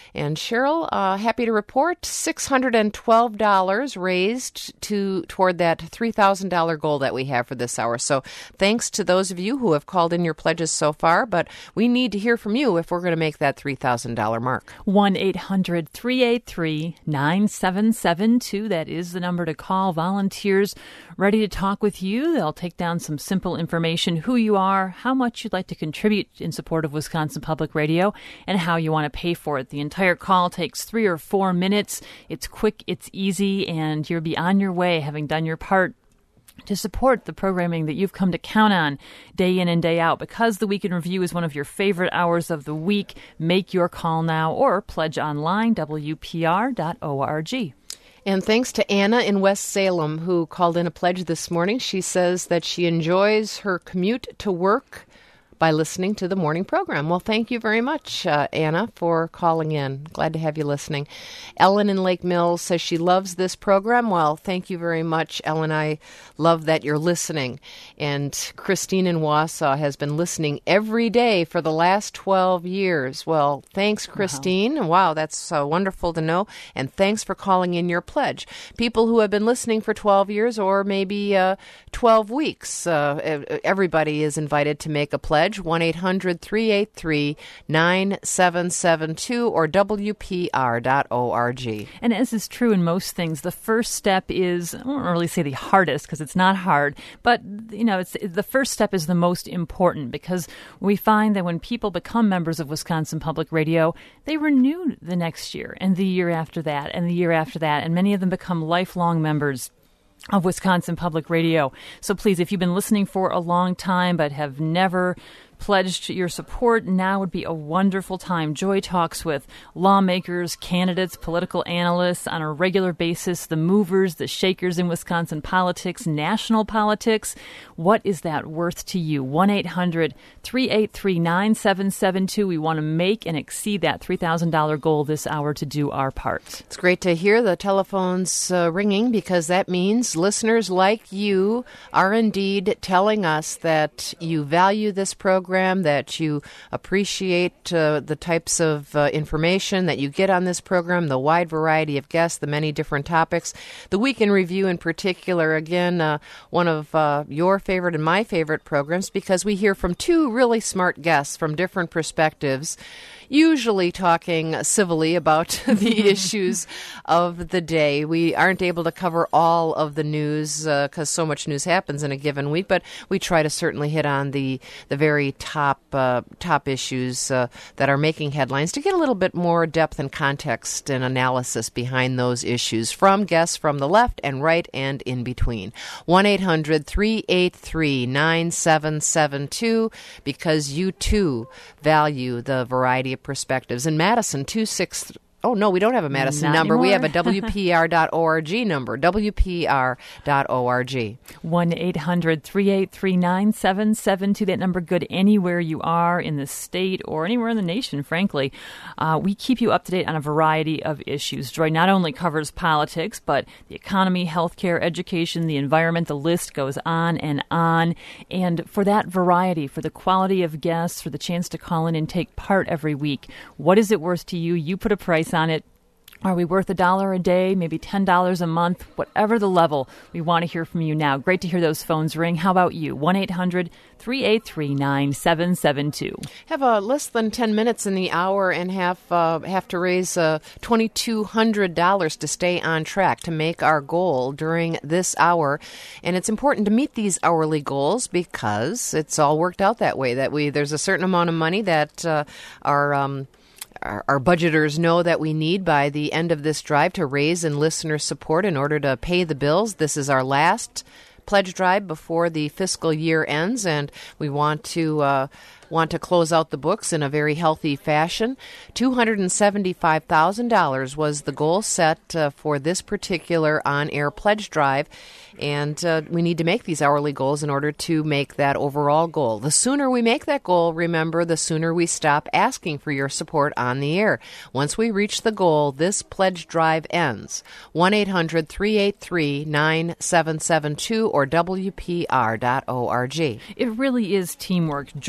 And Cheryl, uh, happy to report six hundred twelve dollars raised to toward that three thousand dollars goal that we have for this hour. So thanks to those of you who have called in your pledges so far, but we need to hear from you if we're going to make that three thousand dollars mark. one eight hundred three eight three nine seven seven two. That is the number to call. Volunteers ready to talk with you. They'll take down some simple information, who you are, how much you'd like to contribute in support of Wisconsin Public Radio, and how you want to pay for it. The entire call takes three or four minutes. It's quick, it's easy, and you'll be on your way, having done your part to support the programming that you've come to count on day in and day out. Because the Week in Review is one of your favorite hours of the week, make your call now or pledge online, W P R dot org. And thanks to Anna in West Salem, who called in a pledge this morning. She says that she enjoys her commute to work by listening to the morning program. Well, thank you very much, uh, Anna, for calling in. Glad to have you listening. Ellen in Lake Mills says she loves this program. Well, thank you very much, Ellen. I love that you're listening. And Christine in Wausau has been listening every day for the last twelve years. Well, thanks, Christine. Wow, wow that's uh, wonderful to know. And thanks for calling in your pledge. People who have been listening for twelve years or maybe uh, twelve weeks, uh, everybody is invited to make a pledge. one eight hundred three eight three nine seven seven two or W P R dot org. And as is true in most things, the first step is, I won't really say the hardest because it's not hard, but you know, it's the first step is the most important, because we find that when people become members of Wisconsin Public Radio, they renew the next year and the year after that and the year after that, and many of them become lifelong members of Wisconsin Public Radio. So please, if you've been listening for a long time but have never pledged your support, now would be a wonderful time. Joy talks with lawmakers, candidates, political analysts on a regular basis, the movers, the shakers in Wisconsin politics, national politics. What is that worth to you? one eight hundred three eight three nine seven seven two. We want to make and exceed that three thousand dollars goal this hour to do our part. It's great to hear the telephones uh, ringing, because that means listeners like you are indeed telling us that you value this program, that you appreciate uh, the types of uh, information that you get on this program, the wide variety of guests, the many different topics. The Week in Review in particular, again, uh, one of uh, your favorite and my favorite programs, because we hear from two really smart guests from different perspectives, usually talking civilly about the issues of the day. We aren't able to cover all of the news because uh, so much news happens in a given week, but we try to certainly hit on the, the very top uh, top issues uh, that are making headlines to get a little bit more depth and context and analysis behind those issues from guests from the left and right and in between. one eight hundred three eight three nine seven seven two, because you too value the variety of perspectives. In Madison, two six. Oh, no, we don't have a Madison Not number. anymore. We have a W P R dot org number, W P R dot org. one eight hundred three eight three nine seven seven two. That number good anywhere you are in the state or anywhere in the nation, frankly. Uh, we keep you up to date on a variety of issues. Joy not only covers politics, but the economy, healthcare, education, the environment. The list goes on and on. And for that variety, for the quality of guests, for the chance to call in and take part every week, what is it worth to you? You put a price on it. Are we worth a dollar a day, maybe ten dollars a month? Whatever the level, we want to hear from you now. Great to hear those phones ring. How about you? one eight hundred three eight three nine seven seven two. Have uh, less than ten minutes in the hour and have, uh, have to raise uh, two thousand two hundred dollars to stay on track to make our goal during this hour. And it's important to meet these hourly goals because it's all worked out that way, that we there's a certain amount of money that uh, our um, Our, our budgeters know that we need by the end of this drive to raise in listener support in order to pay the bills. This is our last pledge drive before the fiscal year ends, and we want to uh, want to close out the books in a very healthy fashion. two hundred seventy-five thousand dollars was the goal set uh, for this particular on-air pledge drive, and uh, we need to make these hourly goals in order to make that overall goal. The sooner we make that goal, remember, the sooner we stop asking for your support on the air. Once we reach the goal, this pledge drive ends. one eight hundred three eight three nine seven seven two or W P R dot org. It really is teamwork. Joy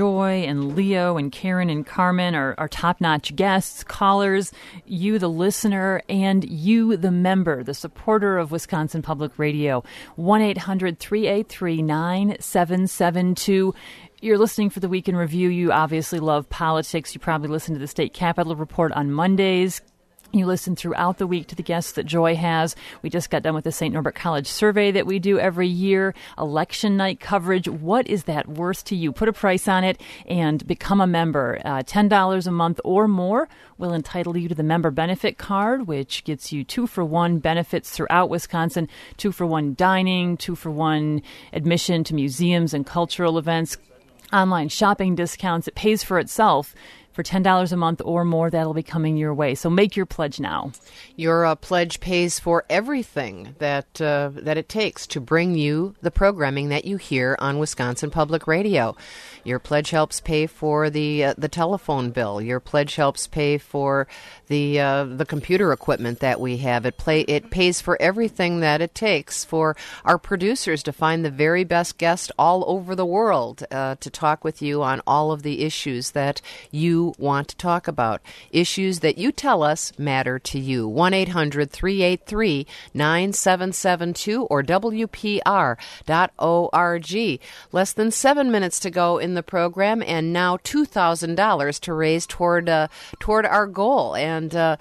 and Leo and Karen and Carmen, our, our top-notch guests, callers, you, the listener, and you, the member, the supporter of Wisconsin Public Radio. one eight hundred three eight three nine seven seven two. You're listening for the Week in Review. You obviously love politics. You probably listen to the State Capitol Report on Mondays. You listen throughout the week to the guests that Joy has. We just got done with the Saint Norbert College survey that we do every year. Election night coverage. What is that worth to you? Put a price on it and become a member. Uh, ten dollars a month or more will entitle you to the member benefit card, which gets you two-for-one benefits throughout Wisconsin, two-for-one dining, two-for-one admission to museums and cultural events, online shopping discounts. It pays for itself. For ten dollars a month or more, that'll be coming your way. So make your pledge now. Your uh, pledge pays for everything that uh, that it takes to bring you the programming that you hear on Wisconsin Public Radio. Your pledge helps pay for the uh, the telephone bill. Your pledge helps pay for the uh, the computer equipment that we have. It play it pays for everything that it takes for our producers to find the very best guest all over the world uh, to talk with you on all of the issues that you want to talk about, issues that you tell us matter to you. one eight hundred three eight three nine seven seven two or W P R dot org. Less than seven minutes to go in the program, and now two thousand dollars to raise toward uh, toward our goal. And uh,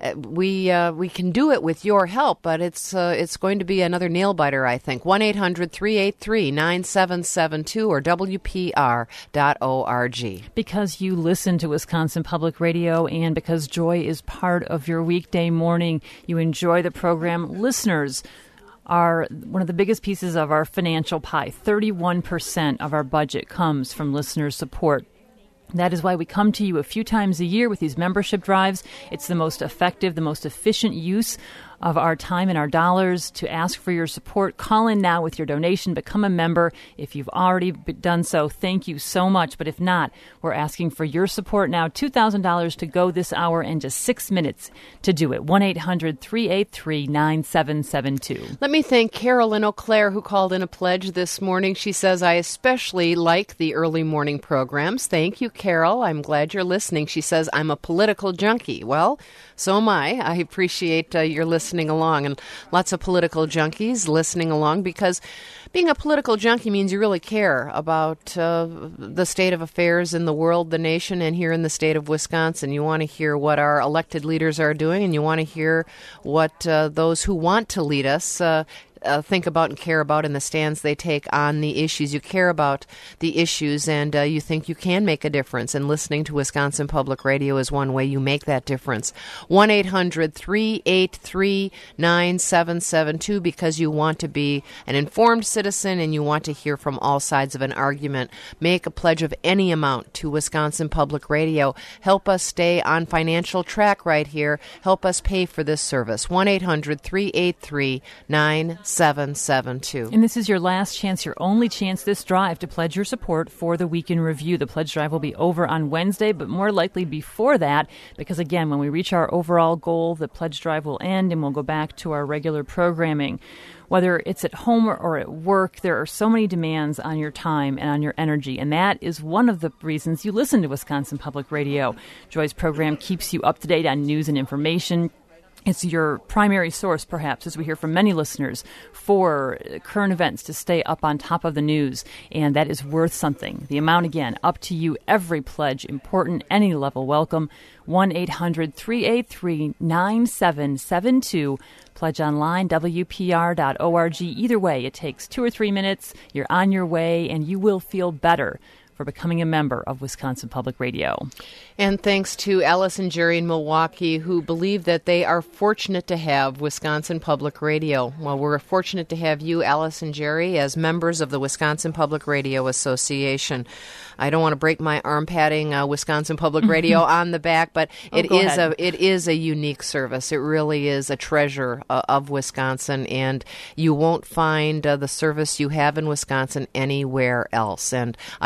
we uh, we can do it with your help, but it's uh, it's going to be another nail biter, I think. one eight hundred three eight three nine seven seven two or W P R dot org. Because you listen to Wisconsin Public Radio and because Joy is part of your weekday morning, you enjoy the program. Listeners are one of the biggest pieces of our financial pie. thirty-one percent of our budget comes from listener support. That is why we come to you a few times a year with these membership drives. It's the most effective, the most efficient use of our time and our dollars to ask for your support. Call in now with your donation. Become a member. If you've already done so, thank you so much. But if not, we're asking for your support now. two thousand dollars to go this hour and just six minutes to do it. one eight hundred three eight three nine seven seven two. Let me thank Carolyn Eau Claire, who called in a pledge this morning. She says, I especially like the early morning programs. Thank you, Carol. I'm glad you're listening. She says, I'm a political junkie. Well, so am I. I appreciate uh, your listening along, and lots of political junkies listening along, because being a political junkie means you really care about uh, the state of affairs in the world, the nation, and here in the state of Wisconsin. You want to hear what our elected leaders are doing, and you want to hear what uh, those who want to lead us uh, Uh, think about and care about in the stands they take on the issues. You care about the issues, and uh, you think you can make a difference. And listening to Wisconsin Public Radio is one way you make that difference. one eight hundred three eight three nine seven seven two, because you want to be an informed citizen and you want to hear from all sides of an argument. Make a pledge of any amount to Wisconsin Public Radio. Help us stay on financial track right here. Help us pay for this service. one eight hundred three eight three nine seven seven two. And this is your last chance, your only chance this drive to pledge your support for the Week in Review. The pledge drive will be over on Wednesday, but more likely before that, because again, when we reach our overall goal, the pledge drive will end and we'll go back to our regular programming. Whether it's at home or at work, there are so many demands on your time and on your energy, and that is one of the reasons you listen to Wisconsin Public Radio. Joy's program keeps you up to date on news and information. It's your primary source, perhaps, as we hear from many listeners, for current events to stay up on top of the news, and that is worth something. The amount, again, up to you. Every pledge, important, any level, welcome. one eight hundred three eight three nine seven seven two. Pledge online, W P R dot org. Either way, it takes two or three minutes. You're on your way, and you will feel better for becoming a member of Wisconsin Public Radio. And thanks to Alice and Jerry in Milwaukee, who believe that they are fortunate to have Wisconsin Public Radio. Well, we're fortunate to have you, Alice and Jerry, as members of the Wisconsin Public Radio Association. I don't want to break my arm patting uh, Wisconsin Public Radio on the back, but it oh, is ahead. a it is a unique service. It really is a treasure uh, of Wisconsin, and you won't find uh, the service you have in Wisconsin anywhere else. And I think it's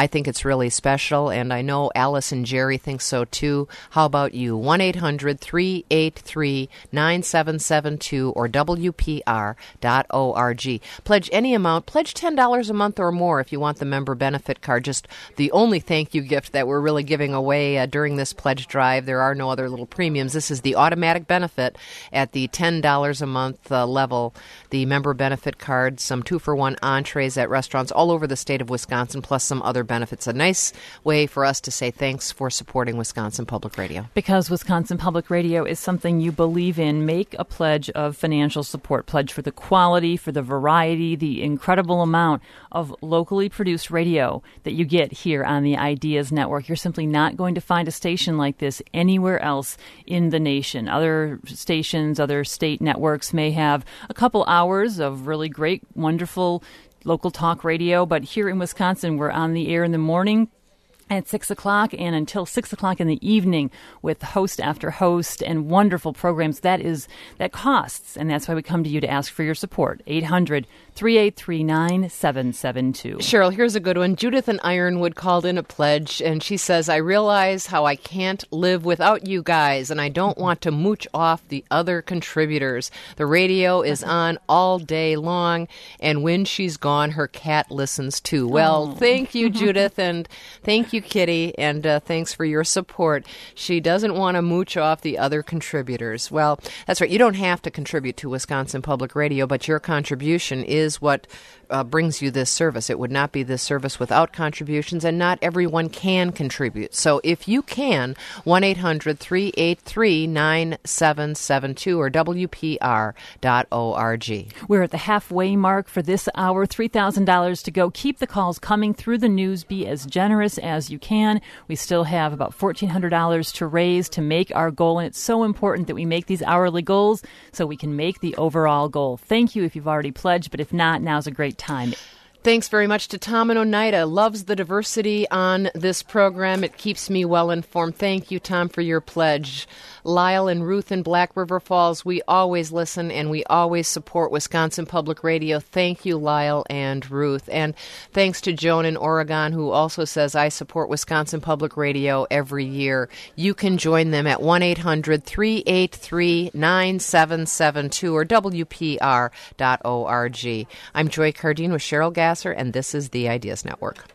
It's really special, and I know Alice and Jerry think so too. How about you? one eight hundred three eight three nine seven seven two or W P R dot org. Pledge any amount. Pledge ten dollars a month or more if you want the member benefit card. Just the only thank you gift that we're really giving away uh, during this pledge drive. There are no other little premiums. This is the automatic benefit at the ten dollars a month uh, level. The member benefit card, some two-for-one entrees at restaurants all over the state of Wisconsin, plus some other benefits. A nice way for us to say thanks for supporting Wisconsin Public Radio. Because Wisconsin Public Radio is something you believe in, make a pledge of financial support. Pledge for the quality, for the variety, the incredible amount of locally produced radio that you get here on the Ideas Network. You're simply not going to find a station like this anywhere else in the nation. Other stations, other state networks may have a couple hours of really great, wonderful local talk radio, but here in Wisconsin, we're on the air in the morning at six o'clock and until six o'clock in the evening with host after host and wonderful programs. That is, that costs, and that's why we come to you to ask for your support. eight hundred three eight three nine seven seven two. Cheryl, here's a good one. Judith in Ironwood called in a pledge, and she says, I realize how I can't live without you guys, and I don't want to mooch off the other contributors. The radio is on all day long, and when she's gone, her cat listens too. Well, Oh. thank you, Judith, and thank you, Kitty, and uh, thanks for your support. She doesn't want to mooch off the other contributors. Well, that's right. You don't have to contribute to Wisconsin Public Radio, but your contribution is what uh, brings you this service. It would not be this service without contributions, and not everyone can contribute. So if you can, one eight hundred three eight three nine seven seven two or W P R dot org. We're at the halfway mark for this hour, three thousand dollars to go. Keep the calls coming through the news. Be as generous as you can. We still have about fourteen hundred dollars to raise to make our goal, and it's so important that we make these hourly goals so we can make the overall goal. Thank you if you've already pledged, but if not, now's a great time. Thanks very much to Tom in Oneida. Loves the diversity on this program. It keeps me well informed. Thank you, Tom, for your pledge. Lyle and Ruth in Black River Falls, we always listen and we always support Wisconsin Public Radio. Thank you, Lyle and Ruth. And thanks to Joan in Oregon, who also says, I support Wisconsin Public Radio every year. You can join them at one eight hundred three eight three nine seven seven two or W P R dot org. I'm Joy Cardine with Cheryl Gasser, and this is the Ideas Network.